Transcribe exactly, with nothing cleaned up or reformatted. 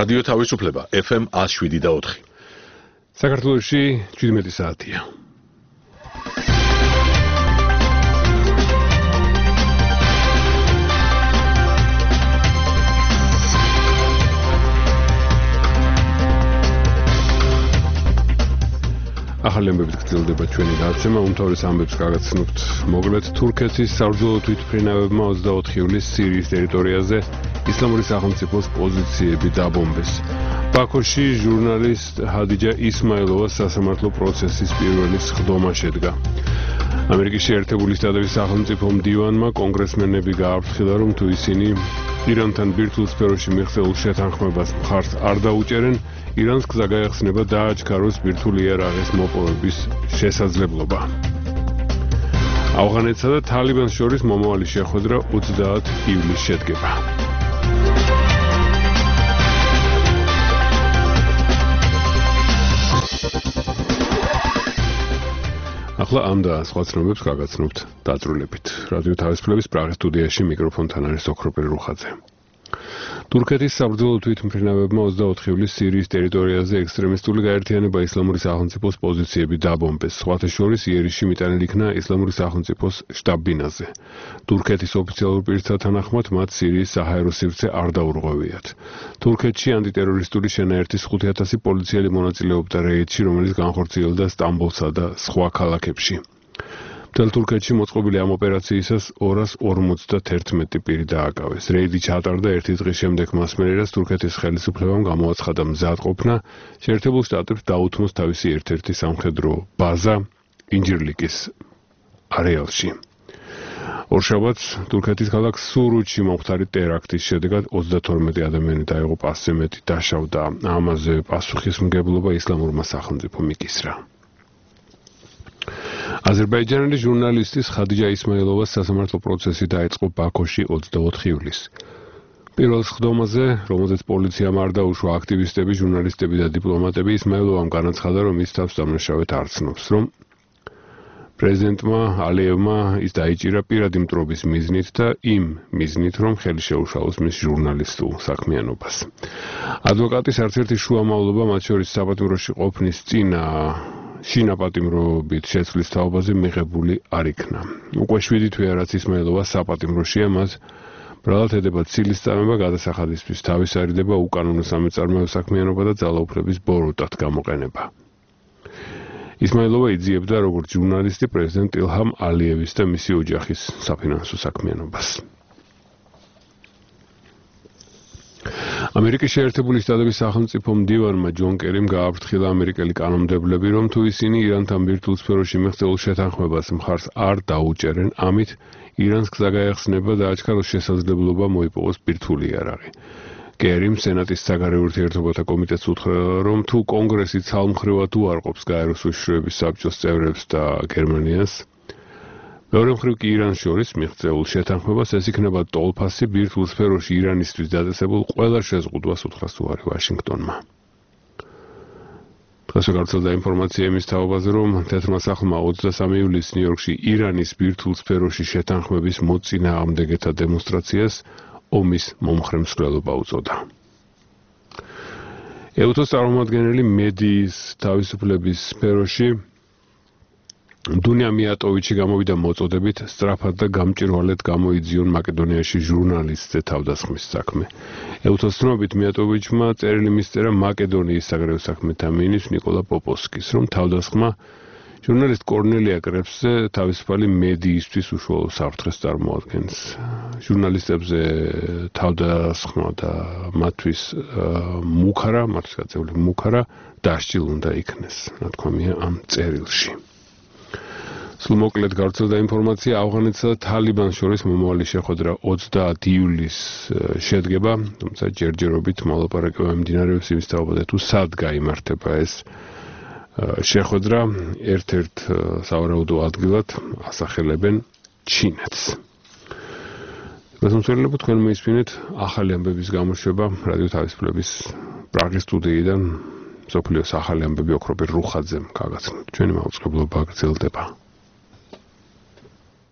რადიო თავისუფლება ეფ ემ one oh seven და four. საქართველოში შვიდმეტი საათია. ახალი ამბებით გრძელდება ჩვენი გადაცემა. უმთავრეს ამბებს გაგაცნობთ მოკლედ. თურქეთის საბრძოლო თვითმფრინავებმა twenty-four ივლისს სირიის ტერიტორიაზე ისლამური სახელმწიფოს პოზიციები დაბომბეს. ბაქოში ჟურნალისტ ჰადიჯა ისმაილოვას სასამართლო პროცესის პირველი სხდომა შედგა. ამერიკის შეერთებული შტატების სახელმწიფო მდივანმა კონგრესმენები გააფრთხილა, რომ თუ ისინი ირანთან ბირთვულ სფეროში მიღწეულ შეთანხმებას მხარს არ დაუჭერენ, ირანს გზა გაეხსნება დააჩქაროს ბირთვული იარაღის მოპოვების შესაძლებლობა. ავღანეთსა და თალიბანს შორის მომავალი შეხვედრა twenty-eight ივლისს შედგება. ახლა ამ და სხვა ცნობებს გაგაცნობთ დაწვრილებით. რადიო თავისუფლების პრაღის სტუდიაში მიკროფონთან არის ოქროპირი რუხაძე. თურქეთის საბრძოლო თვითმფრინავებმა twenty-four ივლისს სირიის ტერიტორიაზე ექსტრემისტული გაერთიანება ისლამური სახელმწიფოს პოზიციები დაბომბეს. სხვათა შორის იერიში მიტანილი იქნა ისლამური სახელმწიფოს შტაბ-ბინაზე. თურქეთის ოფიციალურ პირთა თანახმად მათ სირიის საჰაერო სივრცე არ დაურღვევიათ. თურქეთში ანტიტერორისტული შენაერთის five thousand პოლიციელი მონაწილეობდა რეიდში, რომელიც განხორციელდა სტამბოლსა და სხვა ქალაქებში. მთელ თურქეთში მოწყობილი ამ ოპერაციისას two hundred forty-one პირი დააკავეს. რეიდი ჩატარდა ერთი დღის შემდეგ მასმერე, რაც თურქეთის ხელისუფლებამ გამოაცხადა მზადყოფნა შეერთებულ შტატებს დაუთმოს თავისი ერთ-ერთი სამხედრო ბაზა ინჯირლიკის არეალში. ორშაბათს თურქეთის ქალაქ სურუთში მომხდარი ტერაქტის შედეგად thirty-two ადამიანი დაიღო, passse მეტი დაშავდა. ამაზე პასუხისმგებლობა ისლამურმა სახელმწიფომ იკისრა. აზერბაიჯანელი ჟურნალისტის ხადიჯა ისმაილოვას სასამართლო პროცესი დაიწყო ბაქოში twenty-four ივლისს. პირველ სხდომაზე, რომელზეც პოლიციამ არ დაუშვა აქტივისტები, ჟურნალისტები და დიპლომატები, ისმაილოვამ განაცხადა, რომ ის თავს დამნაშავედ არ ცნობს, რომ პრეზიდენტმა ალიევმა ის დაიჭირა პირადი მტრობის მიზნით და იმ მიზნით, რომ ხელი შეუშალოს მის ჟურნალისტულ საქმიანობას. ადვოკატის არც ერთი შუამავლობა, მათ შორის საპატიმროში ყოფნის წინა შინაპატიმრობით შეცვლის თაობაზე მიღებული არ იქნა. უკვე seven თვეა, რაც ისმაილოვა საპატიმროშია, მას ბრალად ედება ცილის წამება, გადასახადისთვის თავის არიდება, უკანონო სამეწარმეო საქმიანობა და ძალაუფლების ბოროტად გამოყენება. ისმაილოვა იძიებდა როგორც ჟურნალისტი პრეზიდენტ ილჰამ ალიევის და მისი ოჯახის საფინანსო საქმიანობას. ამერიკის შეერთებული შტატების სახელმწიფო მდივანმა ჯონ კერიმ გააფრთხილა ამერიკელი კანონმდებლები, რომ თუ ისინი ირანთან ბირთვულ სფეროში მიღწეულ შეთანხმებას მხარს არ დაუჭერენ, ამით ირანს გზა გაეხსნება დააჩქაროს შესაძლებლობა მოიპოვოს ბირთვული იარაღი. კერიმ სენატის საგარეო ურთიერთობათა კომიტეტს უთხრა, რომ თუ კონგრესი ცალმხრივად უარყოფს გაეროს უშიშროების საბჭოს წევრებს და გერმანიას, მეორე მხრივ კი ირანს შორის მიღწეულ შეთანხმებას, ეს იქნება ტოლფასი ბირთვულ სფეროში ირანისთვის დაწესებულ ყველა შეზღუდვას უთხრას უარი ვაშინგტონმა. დღესვე გავრცელდა ინფორმაცია იმის თაობაზე, რომ თეთრმა სახლმა twenty-three ივლისს ნიუ-იორკში ირანის ბირთვულ სფეროში შეთანხმების მოწინააღმდეგეთა დემონსტრაციას ომის მომხრე-მსვლელობა უწოდა. ეუთოს წარმომადგენელი მედიის თავისუფლების სფეროში დუნია მიატოვიჩი გამოვიდა მოწოდებით სწრაფად და გამჭირვალედ გამოიძიონ მაკედონიაში ჟურნალისტზე თავდასხმის საქმე. ეუთოს ცნობით მიატოვიჩმა წერილი მისწერა მაკედონიის საგარეო საქმეთა მინისტრ ნიკოლა პოპოვსკის, რომ თავდასხმა ჟურნალისტ კორნელია კრეფსზე თავისუფალი მედიისთვის უშუალო საფრთხეს წარმოადგენს. ჟურნალისტებზე თავდასხმა და მათთვის მუქარა, მათთვის გაწეული მუქარა დასჯილ უნდა იქნეს, რა თქმა უნდა, ამ წერილში. სულ მოკლედ გავრცელდა ინფორმაცია, ავღანეთსა და თალიბანს შორის მომავალი შეხვედრა twenty-eight ივლისს შედგება, თუმცა ჯერჯერობით მოლაპარაკება მიმდინარეობს იმის თაობაზე, თუ სად გაიმართება ეს შეხვედრა. ერთ-ერთ სავარაუდო ადგილად ასახელებენ ჩინეთს. გასამწვერლებო, თქვენ მოისმინეთ ახალი ამბების გამოშვება რადიო თავისუფლების პრაღის სტუდიიდან მსოფლიოს ახალი ამბები ოქროპირი რუხაძემ გაგაცნოთ. ჩვენი მაუწყებლობა გრძელდება.